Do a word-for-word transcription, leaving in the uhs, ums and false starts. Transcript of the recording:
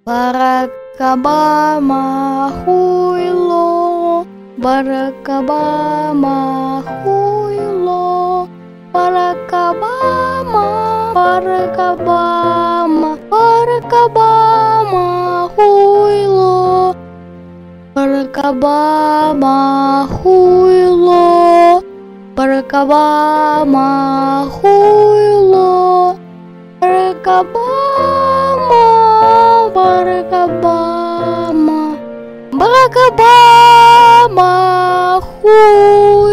Barack Obama хуйло, Barack Obama хуйло, Barack Obama, Barack Obama, Barack Obama хуйло, Barack Obama хуйло, Barack Obama хуйло, Barack Obama, Barack Obama, Barack Obama хуйло.